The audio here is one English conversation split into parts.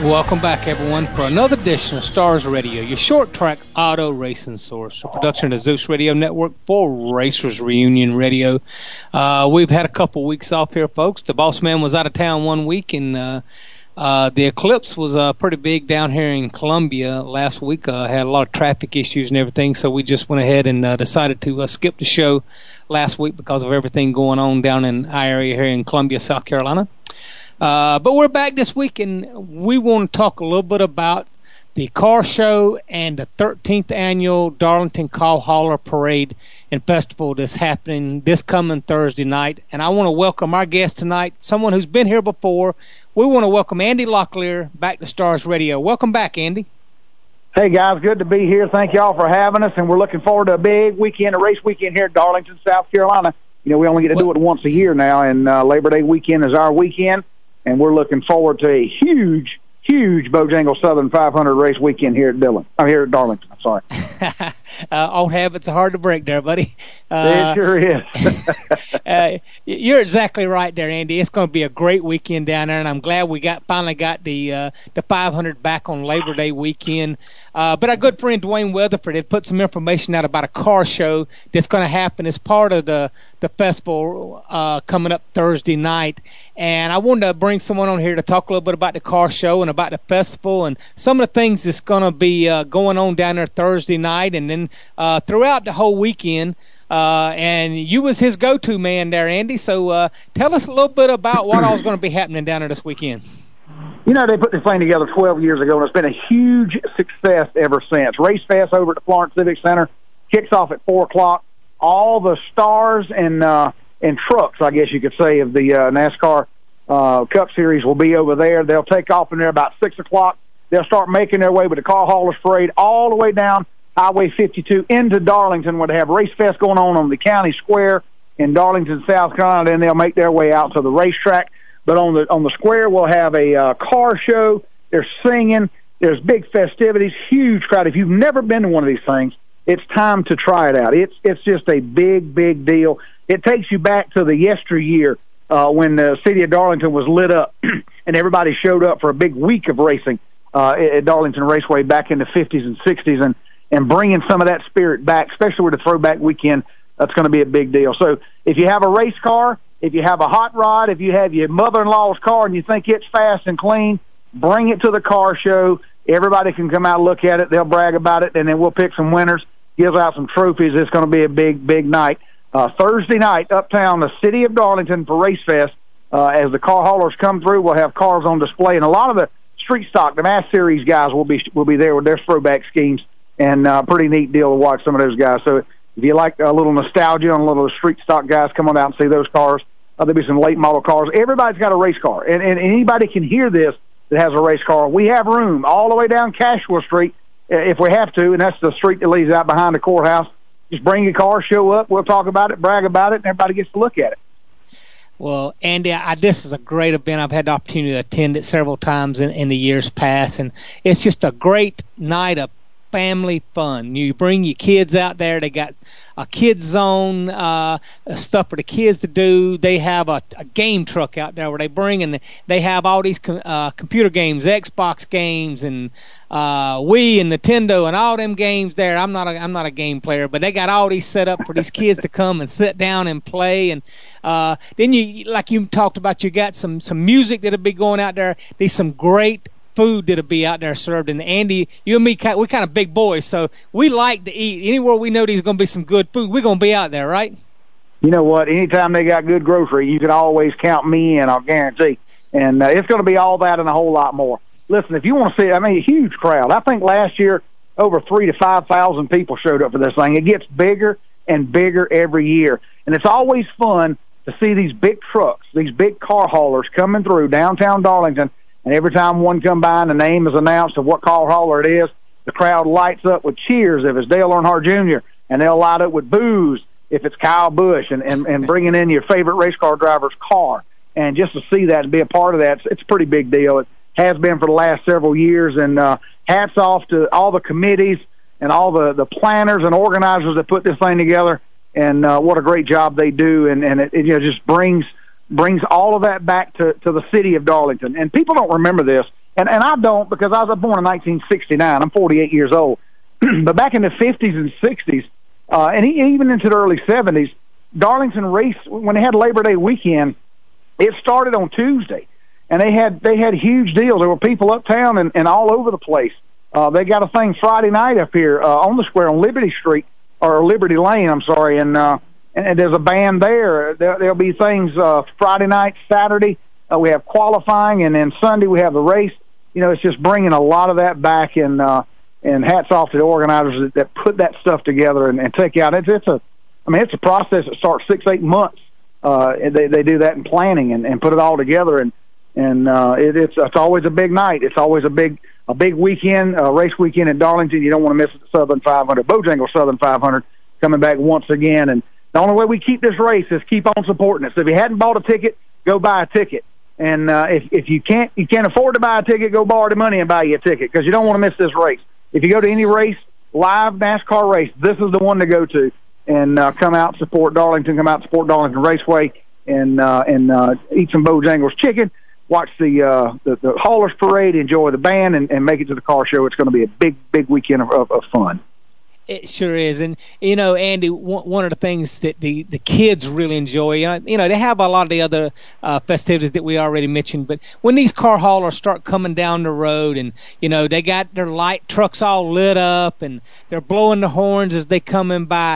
Welcome back, everyone, for another edition of Stars Radio, your short-track auto racing source. A production of the Zeus Radio Network for Racers Reunion Radio. We've had a couple weeks off here, folks. The boss man was out of town 1 week, and the eclipse was pretty big down here in Columbia last week. Had a lot of traffic issues and everything, so we just went ahead and decided to skip the show last week because of everything going on down in our area here in Columbia, South Carolina. But we're back this week, and we want to talk a little bit about the car show and the 13th annual Darlington Car Hauler Parade and Festival that's happening this coming Thursday night. And I want to welcome our guest tonight, someone who's been here before. We want to welcome Andy Locklear back to Stars Radio. Welcome back, Andy. Hey, guys, good to be here. Thank y'all for having us, and we're looking forward to a big weekend, a race weekend here in Darlington, South Carolina. You know, we only get to do it once a year now, and Labor Day weekend is our weekend. And we're looking forward to a huge Bojangles Southern 500 race weekend here at Darlington. I'm sorry. Old habits are hard to break there, buddy. It sure is. You're exactly right there, Andy. It's going to be a great weekend down there, and I'm glad we finally got the 500 back on Labor Day weekend. But our good friend Dwayne Weatherford had put some information out about a car show that's going to happen as part of the festival coming up Thursday night. And I wanted to bring someone on here to talk a little bit about the car show and about the festival and some of the things that's going to be going on down there Thursday night and then throughout the whole weekend. And you was his go-to man there, Andy. So tell us a little bit about what all is going to be happening down there this weekend. You know, they put this thing together 12 years ago, and it's been a huge success ever since. Race Fest over at the Florence Civic Center kicks off at 4 o'clock. All the stars and trucks, I guess you could say, of the NASCAR Cup Series will be over there. They'll take off in there about 6 o'clock. They'll start making their way with the Car Haulers Parade all the way down Highway 52 into Darlington, where they have Race Fest going on the county square in Darlington, South Carolina. Then they'll make their way out to the racetrack. But on the square, we'll have a car show. There's singing. There's big festivities, huge crowd. If you've never been to one of these things, it's time to try it out. It's just a big deal. It takes you back to the yesteryear when the city of Darlington was lit up and everybody showed up for a big week of racing at Darlington Raceway back in the 50s and 60s. And bringing some of that spirit back, especially with the throwback weekend, that's going to be a big deal. So if you have a race car, if you have a hot rod, if you have your mother-in-law's car and you think it's fast and clean, bring it to the car show. Everybody can come out and look at it. They'll brag about it, and then we'll pick some winners, give out some trophies. It's going to be a big night. Thursday night, uptown, the city of Darlington for Race Fest. As the car haulers come through, we'll have cars on display. And a lot of the street stock, the Mass Series guys will be there with their throwback schemes. And pretty neat deal to watch some of those guys. So if you like a little nostalgia and a little street stock guys, come on out and see those cars. There'll be some late model cars. Everybody's got a race car, and anybody can hear this that has a race car. We have room all the way down Cashwell Street if we have to, and that's the street that leads out behind the courthouse. Just bring your car, show up, we'll talk about it, brag about it, and everybody gets to look at it. Well, Andy, this is a great event. I've had the opportunity to attend it several times in the years past, and it's just a great night of family fun. You bring your kids out there. They got a kids zone, stuff for the kids to do. They have a game truck out there where they bring and they have all these computer games, Xbox games, and Wii and Nintendo and all them games there. I'm not a game player, but they got all these set up for these kids to come and sit down and play. And then you, like you talked about, you got some music that'll be going out there. There's some great food that'll be out there served. And Andy, you and me, we're kind of big boys, so we like to eat. Anywhere we know there's going to be some good food, we're going to be out there, right? You know what? Anytime they got good grocery, you can always count me in, I'll guarantee. And it's going to be all that and a whole lot more. Listen, if you want to see, a huge crowd. I think last year over 3,000 to 5,000 people showed up for this thing. It gets bigger and bigger every year. And it's always fun to see these big trucks, these big car haulers coming through downtown Darlington. And every time one come by and the name is announced of what car hauler it is, the crowd lights up with cheers if it's Dale Earnhardt Jr., and they'll light up with boos if it's Kyle Busch, and bringing in your favorite race car driver's car. And just to see that and be a part of that, it's a pretty big deal. It has been for the last several years, and hats off to all the committees and all the planners and organizers that put this thing together, and what a great job they do. And it just brings all of that back to the city of Darlington. And people don't remember this, And I don't, because I was born in 1969. I'm 48 years old. But back in the 50s and 60s, and even into the early 70s, Darlington race, when they had Labor Day weekend, it started on Tuesday. And they had huge deals. There were people uptown and all over the place. They got a thing Friday night up here on the square on Liberty Street, or Liberty Lane, I'm sorry, and there's a band there. There'll be things Friday night, Saturday. We have qualifying, and then Sunday we have the race. It's just bringing a lot of that back, and hats off to the organizers that put that stuff together and take out. It's a process that starts 6-8 months. They do that in planning and put it all together, and it's always a big night. It's always a big weekend, race weekend in Darlington. You don't want to miss the Southern 500, Bojangles Southern 500 coming back once again. And the only way we keep this race is keep on supporting it. So if you hadn't bought a ticket, go buy a ticket. And if you can't afford to buy a ticket, go borrow the money and buy you a ticket, because you don't want to miss this race. If you go to any race, live NASCAR race, this is the one to go to. And come out and support Darlington. Come out and support Darlington Raceway, and eat some Bojangles chicken. Watch the Haulers Parade. Enjoy the band, and make it to the car show. It's going to be a big weekend of fun. It sure is. And, Andy, one of the things that the kids really enjoy, they have a lot of the other festivities that we already mentioned, but when these car haulers start coming down the road and, they got their light trucks all lit up and they're blowing the horns as they coming by,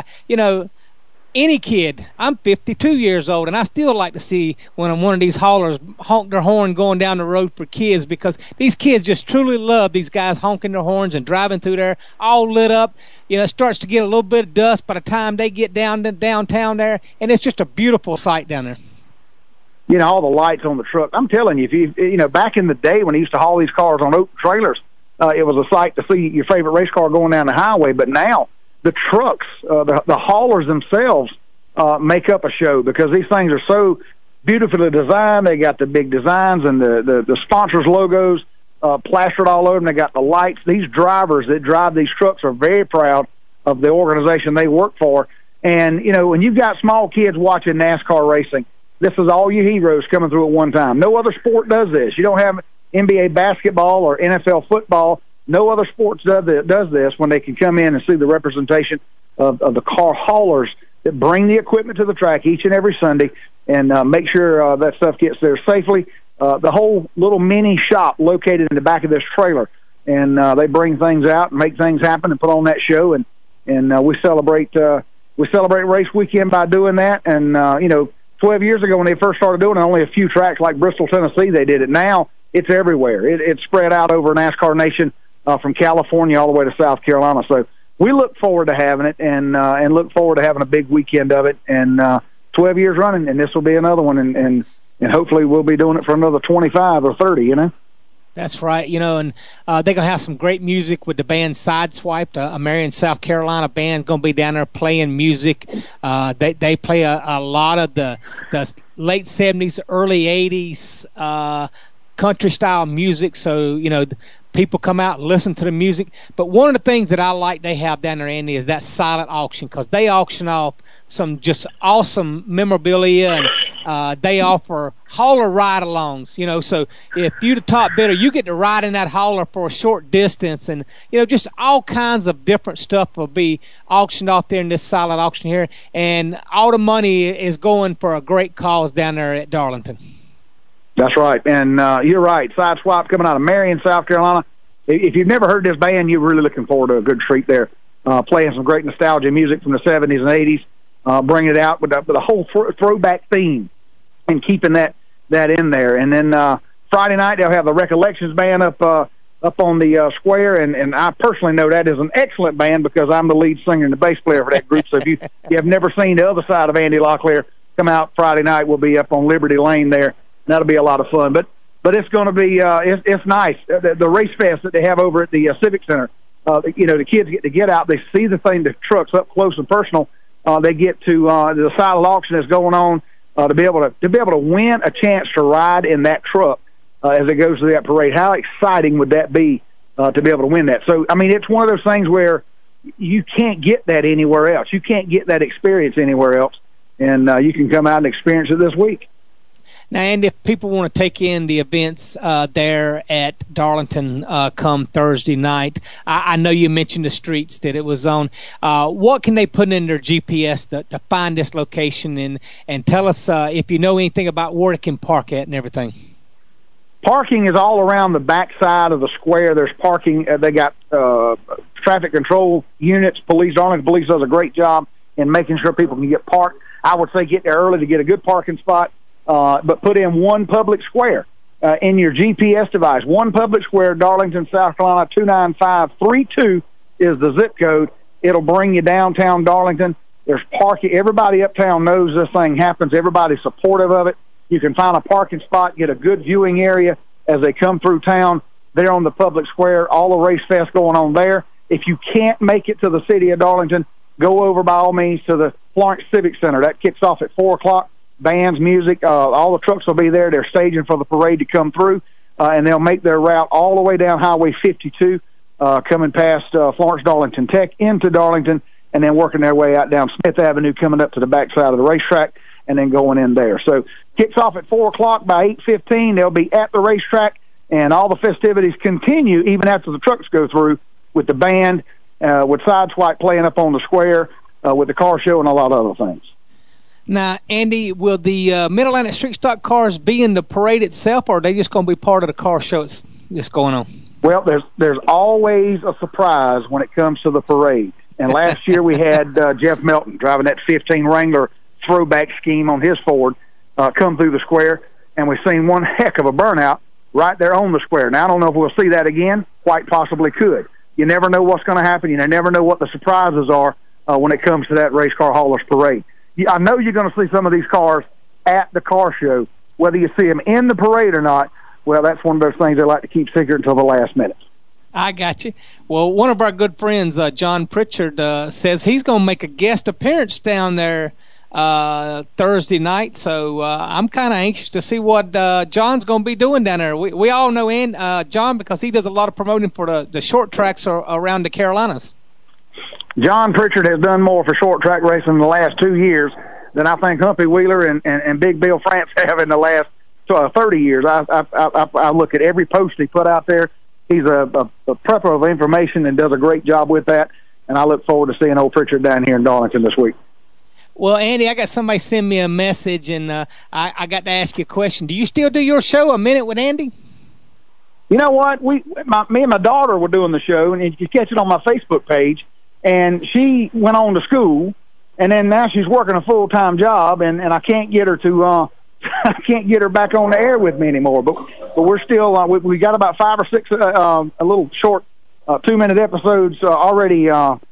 any kid, I'm 52 years old, and I still like to see when one of these haulers honk their horn going down the road for kids, because these kids just truly love these guys honking their horns and driving through there all lit up. It starts to get a little bit of dust by the time they get down to downtown there, and it's just a beautiful sight down there. All the lights on the truck. I'm telling you, if you back in the day when they used to haul these cars on open trailers, it was a sight to see your favorite race car going down the highway. But now the trucks, the haulers themselves, make up a show, because these things are so beautifully designed. They got the big designs and the sponsors' logos plastered all over them. They got the lights. These drivers that drive these trucks are very proud of the organization they work for. And, when you've got small kids watching NASCAR racing, this is all your heroes coming through at one time. No other sport does this. You don't have NBA basketball or NFL football. No other sports does this, when they can come in and see the representation of the car haulers that bring the equipment to the track each and every Sunday, and make sure that stuff gets there safely. The whole little mini shop located in the back of this trailer, and they bring things out and make things happen and put on that show, and we celebrate race weekend by doing that. And 12 years ago when they first started doing it, only a few tracks like Bristol, Tennessee, they did it. Now it's everywhere. It's spread out over NASCAR Nation, from California all the way to South Carolina. So we look forward to having it, and look forward to having a big weekend of it. And 12 years running, and this will be another one, and hopefully we'll be doing it for another 25 or 30. That's right. And they're going to have some great music with the band Sideswiped, a Marion, South Carolina band, going to be down there playing music. They play a lot of the late 70s, early 80s country style music. So, people come out and listen to the music. But one of the things that I like they have down there, Andy, is that silent auction, because they auction off some just awesome memorabilia, and they offer hauler ride-alongs. So if you're the top bidder, you get to ride in that hauler for a short distance, and just all kinds of different stuff will be auctioned off there in this silent auction here, and all the money is going for a great cause down there at Darlington. That's right, and you're right. Sideswipe coming out of Marion, South Carolina. If you've never heard this band, you're really looking forward to a good treat there. Playing some great nostalgia music from the 70s and 80s, bringing it out with a whole throwback theme, and keeping that in there. And then Friday night they'll have the Recollections band up on the square, and I personally know that is an excellent band, because I'm the lead singer and the bass player for that group. So if you have never seen the other side of Andy Locklear, come out Friday night. We'll be up on Liberty Lane there. That'll be a lot of fun, but it's going to be it's nice. The race fest that they have over at the Civic Center. The kids get to get out. They see the trucks up close and personal. They get to the silent auction that's going on to be able to win a chance to ride in that truck as it goes to that parade. How exciting would that be to be able to win that? So it's one of those things where you can't get that anywhere else. You can't get that experience anywhere else, and you can come out and experience it this week. Now, and if people want to take in the events there at Darlington come Thursday night, I know you mentioned the streets that it was on. What can they put in their GPS to find this location, and tell us if you know anything about where they can park at and everything? Parking is all around the backside of the square. There's parking. They got traffic control units. Darlington Police does a great job in making sure people can get parked. I would say get there early to get a good parking spot. But put in one public square in your GPS device. One public square, Darlington, South Carolina, 29532 is the zip code. It'll bring you downtown Darlington. There's parking. Everybody uptown knows this thing happens. Everybody's supportive of it. You can find a parking spot, get a good viewing area as they come through town. There on the public square, all the race fest going on there. If you can't make it to the city of Darlington, go over by all means to the Florence Civic Center. That kicks off at 4 o'clock. Bands, music, all the trucks will be there. They're staging for the parade to come through, and they'll make their route all the way down Highway 52, coming past Florence Darlington Tech into Darlington, and then working their way out down Smith Avenue, coming up to the backside of the racetrack, and then going in there. So kicks off at 4 o'clock. By 8:15, they'll be at the racetrack, and all the festivities continue even after the trucks go through with the band, with Sideswipe playing up on the square, with the car show and a lot of other things. Now, Andy, will the Mid-Atlantic Street Stock cars be in the parade itself, or are they just going to be part of the car show that's going on? Well, there's always a surprise when it comes to the parade. And last year we had Jeff Melton driving that 15 Wrangler throwback scheme on his Ford come through the square, and we've seen one heck of a burnout right there on the square. Now, I don't know if we'll see that again. Quite possibly could. You never know what's going to happen. You never know what the surprises are when it comes to that Race Car Haulers parade. I know you're going to see some of these cars at the car show. Whether you see them in the parade or not, well, that's one of those things they like to keep secret until the last minute. I got you. Well, one of our good friends, John Pritchard, says he's going to make a guest appearance down there Thursday night. So I'm kind of anxious to see what John's going to be doing down there. We all know John because he does a lot of promoting for the short tracks around the Carolinas. John Pritchard has done more for short track racing in the last 2 years than I think Humpy Wheeler and Big Bill France have in the last 30 years. I look at every post he put out there. He's a prepper of information and does a great job with that, and I look forward to seeing old Pritchard down here in Darlington this week. Well, Andy, I got somebody send me a message, and I got to ask you a question. Do you still do your show, A Minute with Andy? You know what? Me and my daughter were doing the show, and you can catch it on my Facebook page. And she went on to school, and then now she's working a full-time job, and I can't get her to I can't get her back on the air with me anymore. But we're still we got about 5 or 6 a little short 2-minute episodes already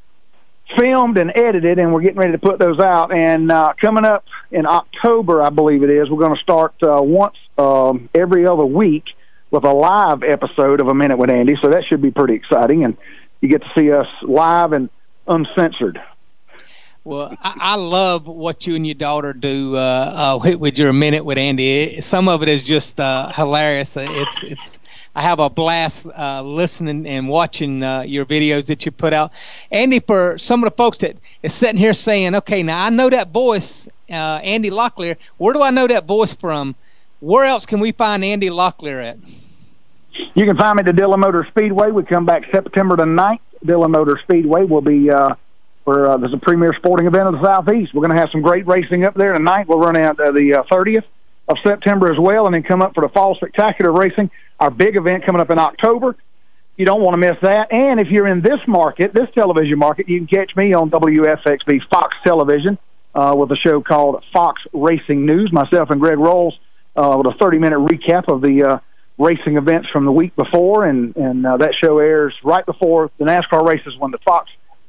filmed and edited, and we're getting ready to put those out. And coming up in October, I believe it is, we're going to start once every other week with a live episode of A Minute with Andy. So that should be pretty exciting, and you get to see us live and uncensored. Well, I love what you and your daughter do with your Minute with Andy. Some of it is just hilarious. It's I have a blast listening and watching your videos that you put out. Andy, for some of the folks that is sitting here saying, okay, now I know that voice, Andy Locklear. Where do I know that voice from? Where else can we find Andy Locklear at? You can find me at the Dillon Motor Speedway. We come back September the 9th. Dillon Motor Speedway will be where there's a premier sporting event of the Southeast. We're going to have some great racing up there tonight. We'll run out the 30th of September as well, and then come up for the Fall Spectacular Racing, our big event coming up in October. You don't want to miss that. And if you're in this market, this television market, you can catch me on WFXB Fox Television with a show called Fox Racing News, myself and Greg Rolls with a 30-minute recap of the racing events from the week before, and that show airs right before the NASCAR races when the Fox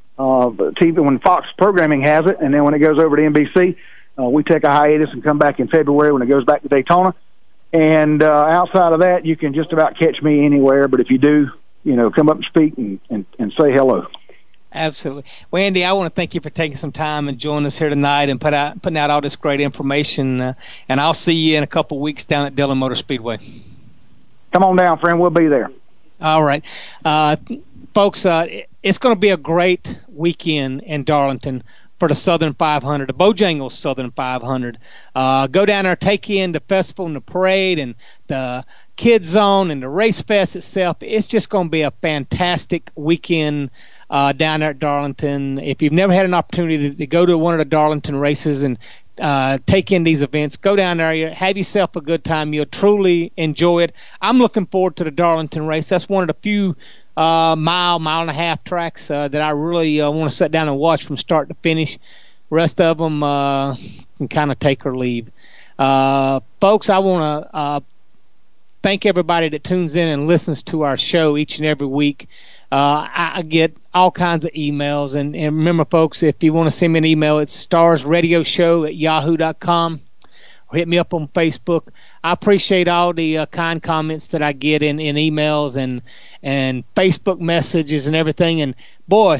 TV, when Fox programming has it, and then when it goes over to NBC, we take a hiatus and come back in February when it goes back to Daytona. And outside of that, you can just about catch me anywhere. But if you do, come up and speak and say hello. Absolutely. Well, Andy, I want to thank you for taking some time and joining us here tonight and putting out all this great information. And I'll see you in a couple weeks down at Dillon Motor Speedway. Come on down, friend. We'll be there. All right. Folks, it's going to be a great weekend in Darlington for the Southern 500, the Bojangles Southern 500. Go down there, take in the festival and the parade and the Kids Zone and the Race Fest itself. It's just going to be a fantastic weekend down there at Darlington. If you've never had an opportunity to go to one of the Darlington races and take in these events, go down there, have yourself a good time. You'll truly enjoy it. I'm looking forward to the Darlington race. That's one of the few mile and a half tracks that I really want to sit down and watch from start to finish. Rest of them can kind of take or leave. Folks, I want to thank everybody that tunes in and listens to our show each and every week. I get all kinds of emails, and remember, folks, if you want to send me an email, it's starsradioshow@yahoo.com, or hit me up on Facebook. I appreciate all the kind comments that I get in emails and Facebook messages and everything. And boy,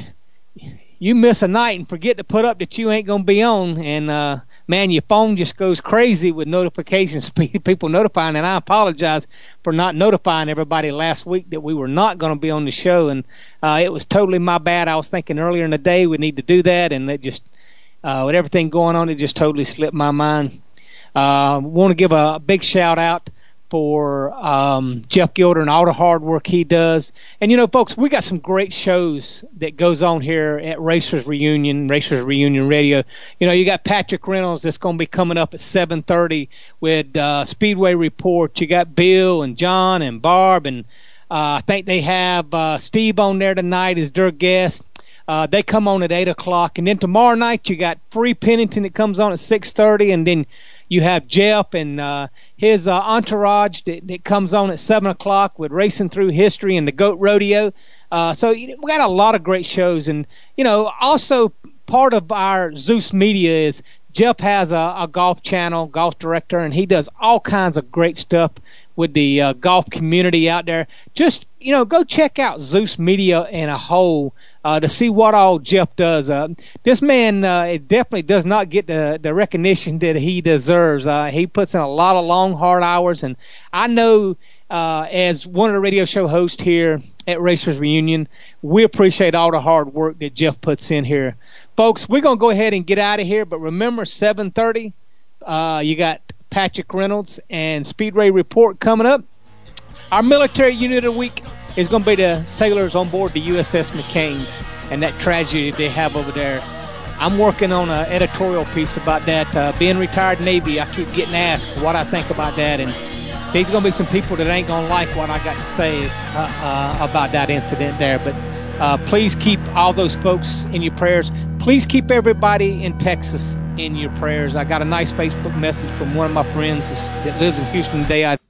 you miss a night and forget to put up that you ain't going to be on, and man, your phone just goes crazy with notifications, people notifying, and I apologize for not notifying everybody last week that we were not going to be on the show, and it was totally my bad. I was thinking earlier in the day we need to do that, and it just, with everything going on, it just totally slipped my mind. Want to give a big shout out for Jeff Gilder and all the hard work he does. And, you know, folks, we got some great shows that goes on here at Racers Reunion Radio. You know, you got Patrick Reynolds that's going to be coming up at 7:30 with Speedway Report. You got Bill and John and Barb, and I think they have Steve on there tonight as their guest. They come on at 8 o'clock. And then tomorrow night you got Free Pennington that comes on at 6:30, and then you have Jeff and his entourage that comes on at 7 o'clock with Racing Through History and the Goat Rodeo. So we got a lot of great shows. And, you know, also part of our Zeus Media is Jeff has a golf channel, golf director, and he does all kinds of great stuff with the golf community out there. Just, you know, go check out Zeus Media in a whole to see what all Jeff does. This man it definitely does not get the recognition that he deserves. He puts in a lot of long, hard hours, and I know as one of the radio show hosts here at Racers Reunion, we appreciate all the hard work that Jeff puts in here. Folks, we're going to go ahead and get out of here, but remember, 7:30, you got Patrick Reynolds and Speedway Report coming up. Our military unit of the week is going to be the sailors on board the USS McCain and that tragedy they have over there. I'm working on an editorial piece about that. Being retired Navy, I keep getting asked what I think about that, and there's going to be some people that ain't going to like what I got to say about that incident there. But please keep all those folks in your prayers. Please keep everybody in Texas in your prayers. I got a nice Facebook message from one of my friends that lives in Houston today.